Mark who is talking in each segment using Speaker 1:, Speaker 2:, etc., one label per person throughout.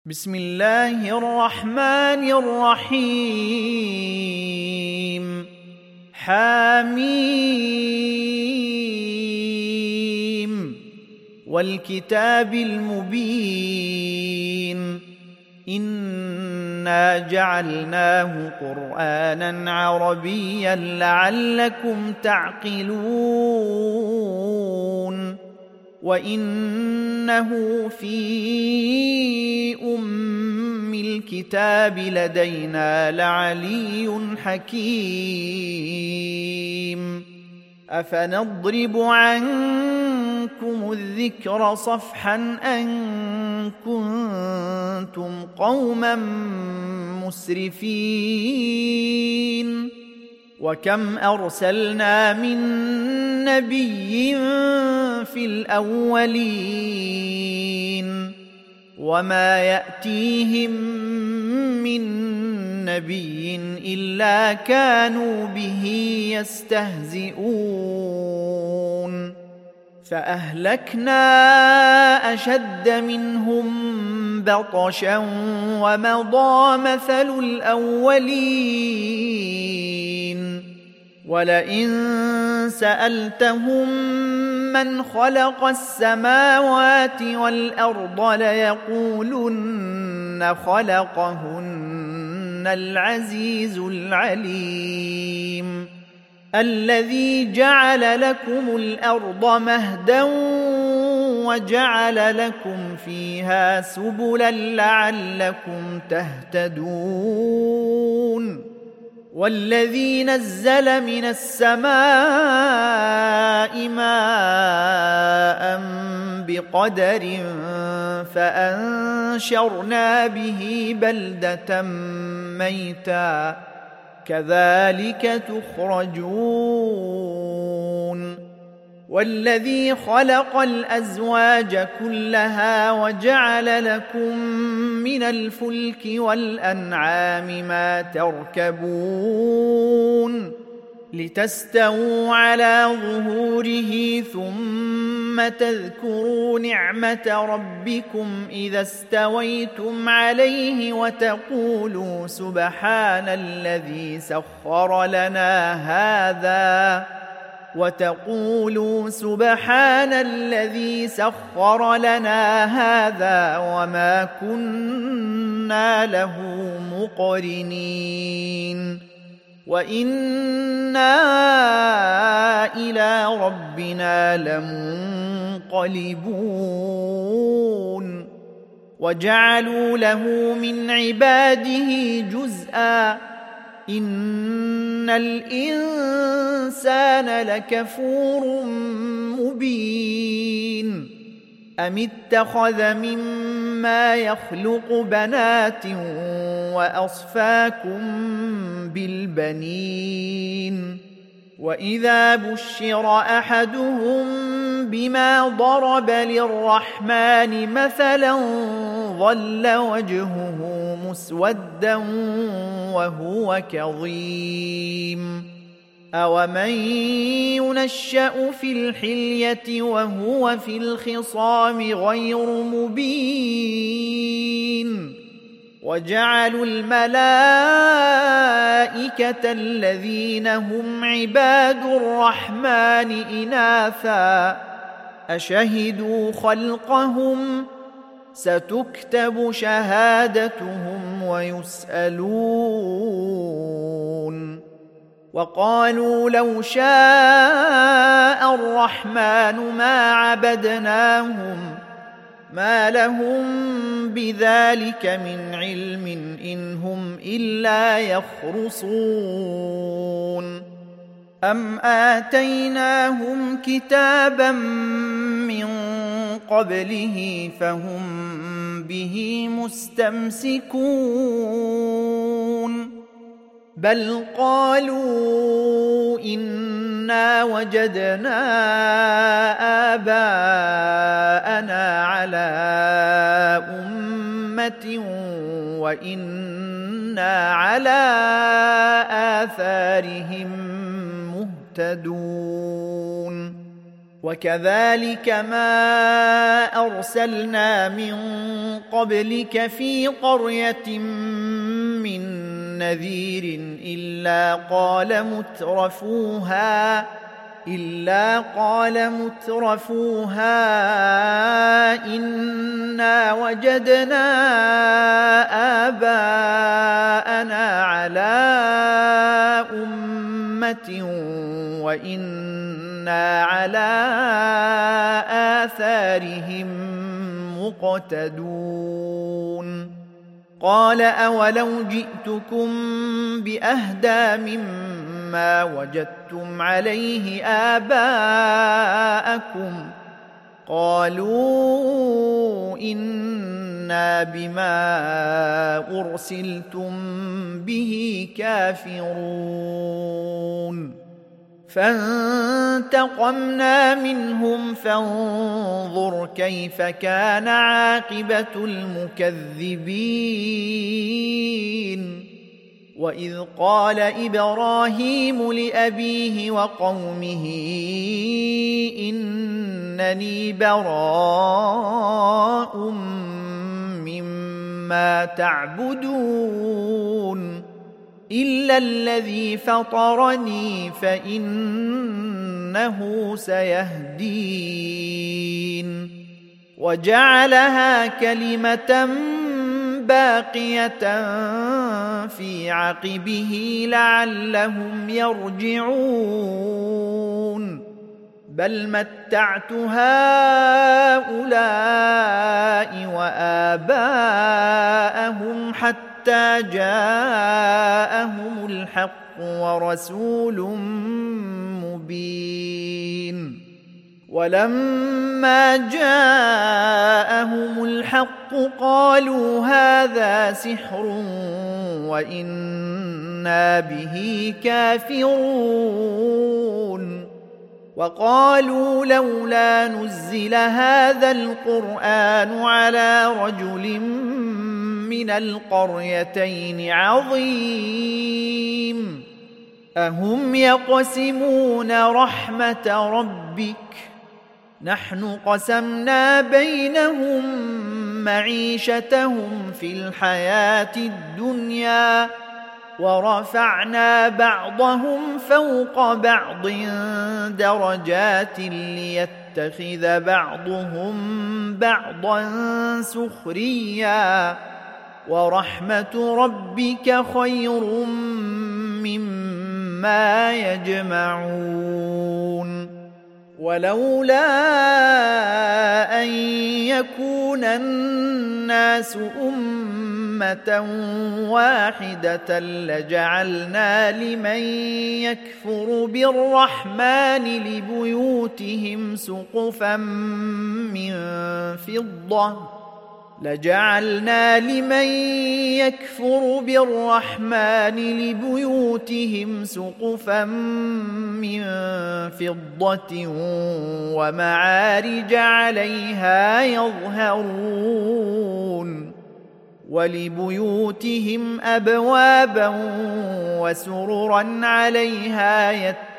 Speaker 1: بسم الله الرحمن الرحيم حميم والكتاب المبين إنا جعلناه قرآنا عربيا لعلكم تعقلون وإنه في أم الكتاب لدينا لعلي حكيم أفنضرب عنكم الذكر صفحا أن كنتم قوما مسرفين وكم أرسلنا من نبي في الأولين وما يأتيهم من نبي إلا كانوا به يستهزئون فأهلكنا أشد منهم بطشا ومضى مثل الأولين ولئن سألتهم من خلق السماوات والأرض ليقولن خلقهن العزيز العليم الذي جعل لكم الأرض مهدا وجعل لكم فيها سبلا لعلكم تهتدون والذي نزل من السماء ماء بقدر فأنشرنا به بلدة ميتا كذلك تخرجون والذي خلق الأزواج كلها وجعل لكم من الفلك والأنعام ما تركبون لتستووا على ظهوره ثم تذكروا نعمة ربكم إذا استويتم عليه وتقولوا سبحان الذي سخر لنا هذا وما كنا له مقرنين وإنا إلى ربنا لمنقلبون وجعلوا له من عباده جزءا إن الإنسان لكفور مبين أم اتخذ مما يخلق بنات وأصفاكم بالبنين وإذا بشر أحدهم بما ضرب للرحمن مثلا ظل وجهه مسودا وهو كظيم أومن ينشأ في الحلية وهو في الخصام غير مبين وجعلوا الملائكة الذين هم عباد الرحمن إناثا أشهدوا خلقهم ستكتب شهادتهم ويسألون وقالوا لو شاء الرحمن ما عبدناهم ما لهم بذلك من علم إن هم إلا يخرصون أم آتيناهم كتابا من قبله فهم به مستمسكون بل قالوا إنا وجدنا آباءنا على أمة وإنا على آثارهم مهتدون وكذلك ما أرسلنا من قبلك في قرية من نذير إلا قال مترفوها إنا وجدنا آباءنا على أمة وإنا على آثارهم مقتدون قال أولو جئتكم بأهدى مما وجدتم عليه آباءكم قالوا إنا بما أرسلتم به كافرون فانتقمنا منهم فانظر كيف كان عاقبة المكذبين وإذ قال إبراهيم لأبيه وقومه إنني براء مما تعبدون إلا الذي فطرني فإنه سيهدين وجعلها كلمة باقية في عقبه لعلهم يرجعون بل متعت هؤلاء وآباءهم حتى جاءهم الحق ورسول مبين ولما جاءهم الحق قالوا هذا سحر وإنا به كافرون وقالوا لولا نزل هذا القرآن على رجل من القريتين عظيم أهم يقسمون رحمة ربك نحن قسمنا بينهم معيشتهم في الحياة الدنيا ورفعنا بعضهم فوق بعض درجات ليتخذ بعضهم بعضا سخريا ورحمة ربك خير مما يجمعون ولولا أن يكون الناس أمة واحدة لجعلنا لمن يكفر بالرحمن لبيوتهم سقفا من فضة ومعارج عليها يظهرون ولبيوتهم أبوابا وسررا عليها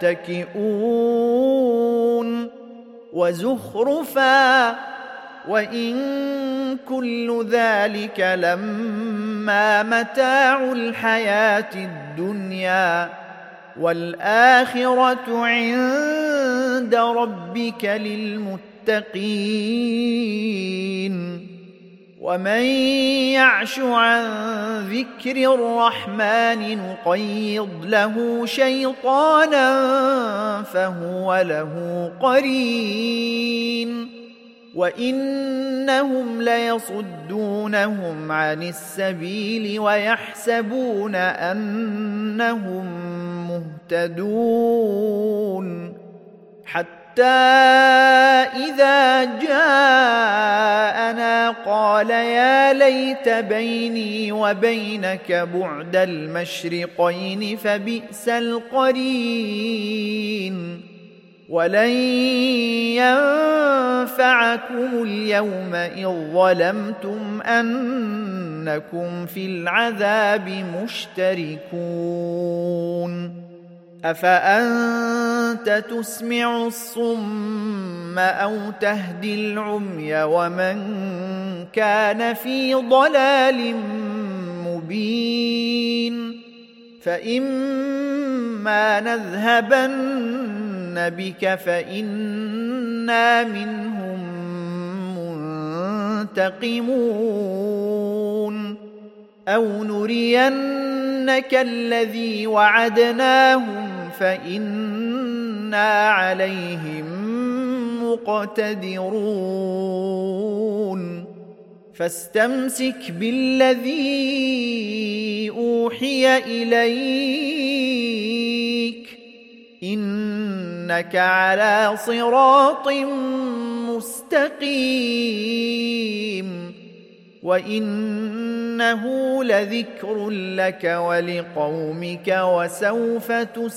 Speaker 1: يتكئون وزخرفا وإن كل ذلك لما متاع الحياة الدنيا والآخرة عند ربك للمتقين ومن يعش عن ذكر الرحمن نقيض له شيطانا فهو له قرين وإنهم ليصدونهم عن السبيل ويحسبون أنهم مهتدون حتى إذا جاءنا قال يا ليت بيني وبينك بعد المشرقين فبئس القرين ولن ينفعكم اليوم إذ ظلمتم أنكم في العذاب مشتركون أفأنت تسمع الصم أو تهدي العمي ومن كان في ضلال مبين فإما نذهبن بك فإنا منهم منتقمون أو نرينك الذي وعدناهم فإنا عليهم مقتدرون فاستمسك بالذي أوحي إليك إنك على صراط مستقيم وإنه لذكر لك ولقومك وسوف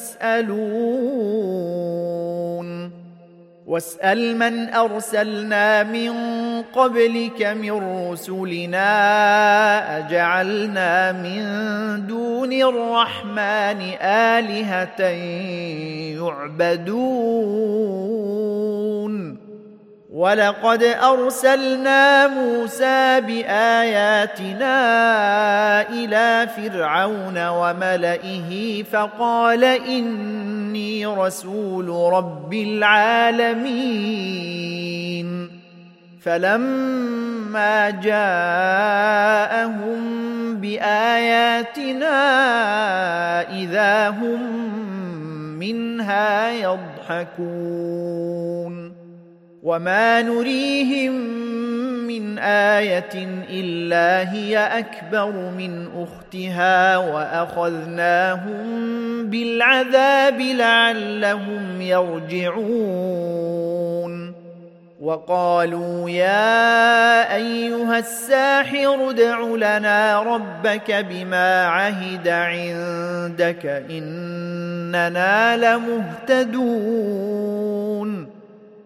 Speaker 1: تسألون واسأل من أرسلنا من قبلك من رسلنا أجعلنا من دون الرحمن آلهة يعبدون ولقد أرسلنا موسى بآياتنا إلى فرعون وملئه فقال إني رسول رب العالمين فلما جاءهم بآياتنا إذا هم منها يضحكون وما نريهم من آية إلا هي أكبر من أختها وأخذناهم بالعذاب لعلهم يرجعون وقالوا يا أيها الساحر ادع لنا ربك بما عهد عندك إننا لمهتدون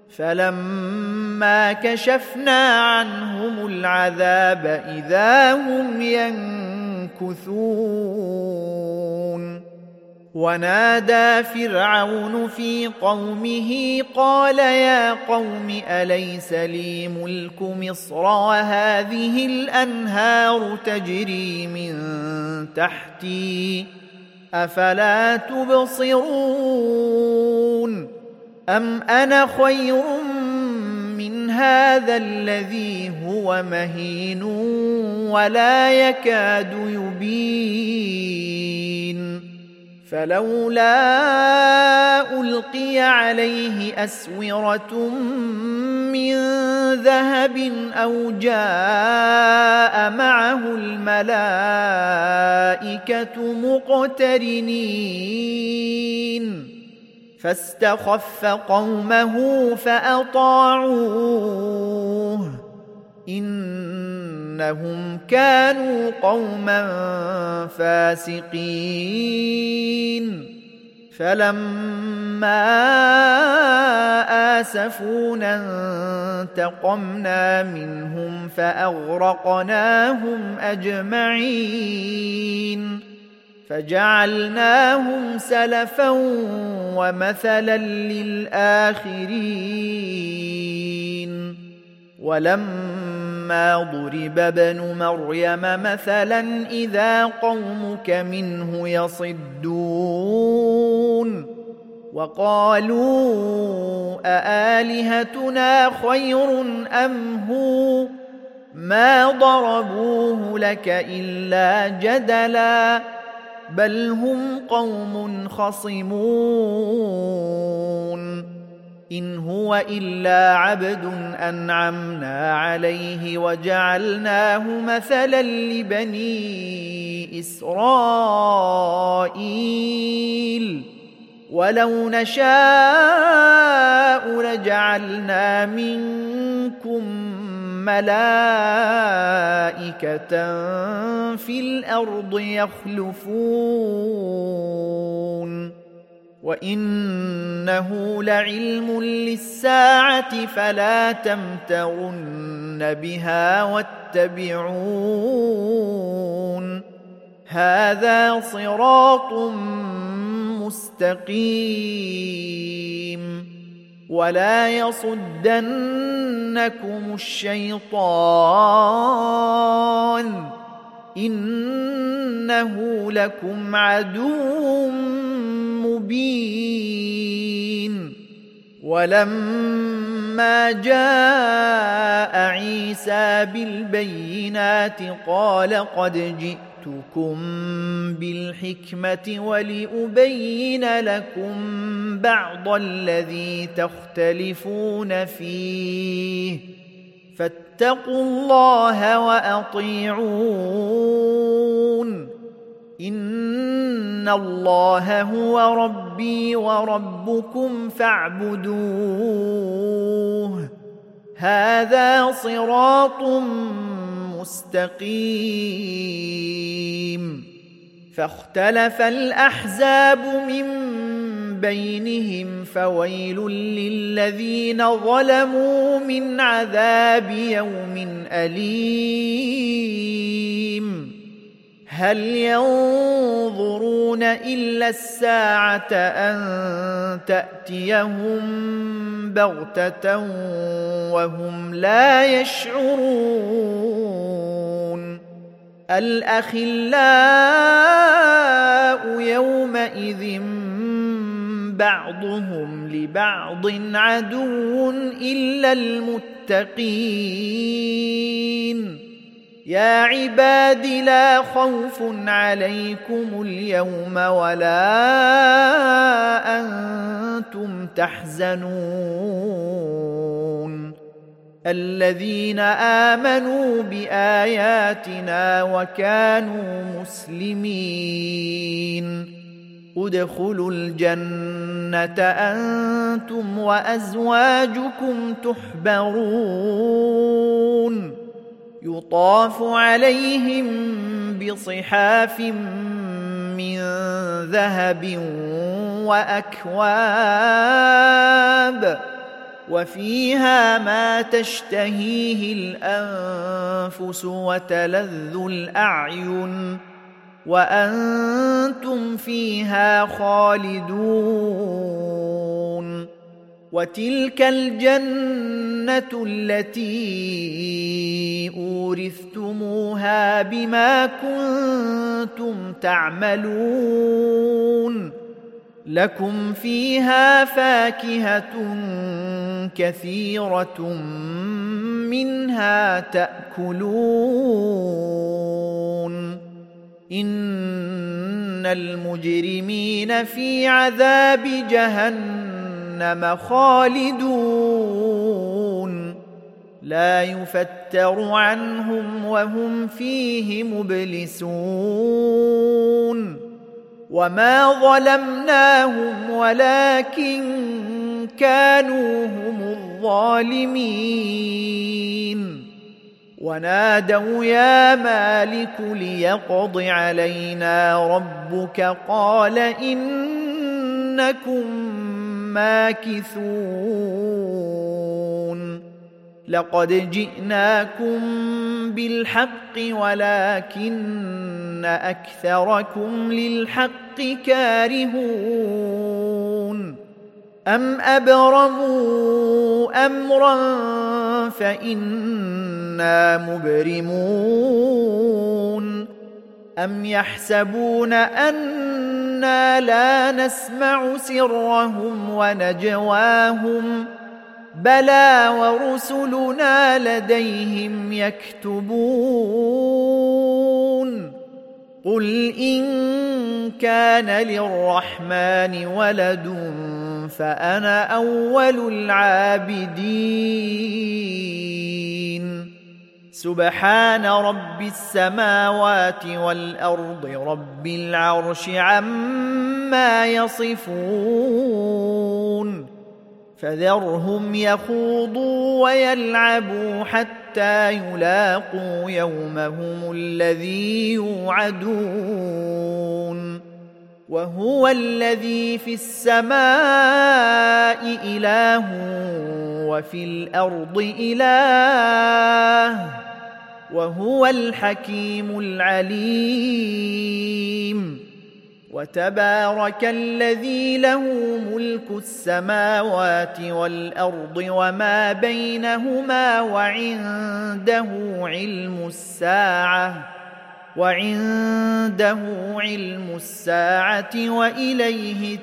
Speaker 1: فلما كشفنا عنهم العذاب إذا هم ينكثون ونادى فرعون في قومه قال يا قوم أليس لي ملك مصر وهذه الأنهار تجري من تحتي أفلا تبصرون أم أنا خير من هذا الذي هو مهين ولا يكاد يبين فلولا ألقي عليه أسورة من ذهب أو جاء معه الملائكة مقترنين فاستخف قومه فأطاعوه إنهم كانوا قوما فاسقين فلما آسفونا انتقمنا منهم فأغرقناهم أجمعين فجعلناهم سلفا ومثلا للآخرين ولما ضرب ابن مريم مثلا إذا قومك منه يصدون وقالوا أآلهتنا خير أم هو ما ضربوه لك إلا جدلا بل هم قوم خصمون إن هو إلا عبد أنعمنا عليه وجعلناه مثلا لبني إسرائيل ولو نشاء لجعلنا منكم ملائكة في الأرض يخلفون وإنه لعلم للساعة فلا تمترن بها واتبعون هذا صراط مستقيم ولا يصدنكم الشيطان إنه لكم عدو مبين ولما جاء عيسى بالبينات قال قد جئتكم بالحكمة ولأبين لكم بعض الذي تختلفون فيه فاتقوا الله وأطيعون إن الله هو ربي وربكم فاعبدوه هذا صراط مستقيم فاختلف الأحزاب من بينهم فويل للذين ظلموا من عذاب يوم أليم هل ينظرون إلا الساعة أن تأتيهم بغتة وهم لا يشعرون الأخلاء يومئذ بعضهم لبعض عدو إلا المتقين يا عباد لا خوف عليكم اليوم ولا أنتم تحزنون الذين آمنوا بآياتنا وكانوا مسلمين ادخلوا الجنة أنتم وأزواجكم تحبرون يطاف عليهم بصحاف من ذهب وأكواب وفيها ما تشتهيه الأنفس وتلذ الأعين وأنتم فيها خالدون وتلك الجنة التي أورثتموها بما كنتم تعملون لكم فيها فاكهة كثيرة منها تأكلون إن المجرمين في عذاب جهنم خالدون لا يفتر عنهم وهم فيه مبلسون وما ظلمناهم ولكن كانوا هم الظالمين ونادوا يا مالك ليقض علينا ربك قال إنكم ماكثون لقد جئناكم بالحق ولكن أكثركم للحق كارهون أم أبرموا أمرا فإنا مبرمون أم يحسبون أنا لا نسمع سرهم ونجواهم بلى ورسلنا لديهم يكتبون قل إن كان للرحمن ولد فأنا أول العابدين سبحان رب السماوات والأرض رب العرش عما يصفون فذرهم يخوضوا ويلعبوا حتى يلاقوا يومهم الذي يوعدون وهو الذي في السماء إله وفي الأرض إله وهو الحكيم العليم وتبارك الذي له ملك السماوات والأرض وما بينهما وعنده علم الساعة وإليه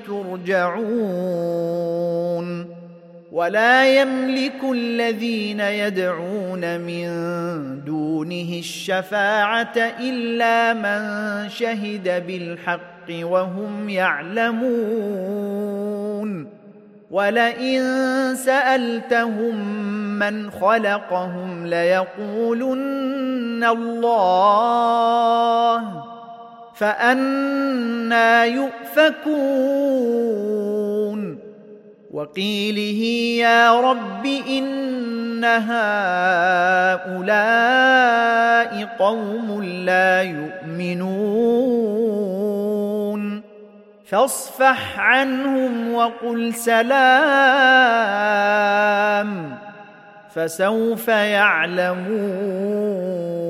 Speaker 1: ترجعون ولا يملك الذين يدعون من دونه الشفاعة إلا من شهد بالحق وهم يعلمون ولئن سألتهم من خلقهم ليقولن الله فأنى يؤفكون وقيله يا رب إن هؤلاء قوم لا يؤمنون فاصفح عنهم وقل سلام فسوف يعلمون.